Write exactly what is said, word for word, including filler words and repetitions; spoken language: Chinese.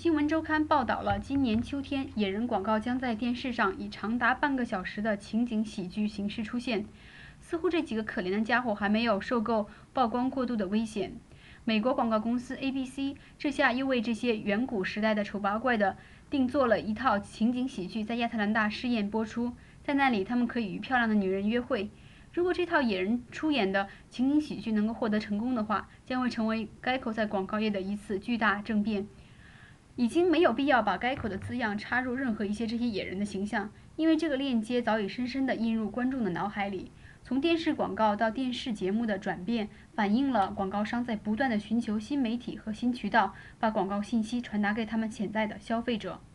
新闻周刊报道了，今年秋天，野人广告将在电视上以长达半个小时的情景喜剧形式出现。似乎这几个可怜的家伙还没有受够曝光过度的危险。美国广告公司 A B C 这下又为这些远古时代的丑八怪的定做了一套情景喜剧，在亚特兰大试验播出。在那里，他们可以与漂亮的女人约会。如果这套野人出演的情景喜剧能够获得成功的话，将会成为该口在广告业的一次巨大政变。已经没有必要把该口的字样插入任何一些这些野人的形象，因为这个链接早已深深地印入观众的脑海里。从电视广告到电视节目的转变，反映了广告商在不断地寻求新媒体和新渠道，把广告信息传达给他们潜在的消费者。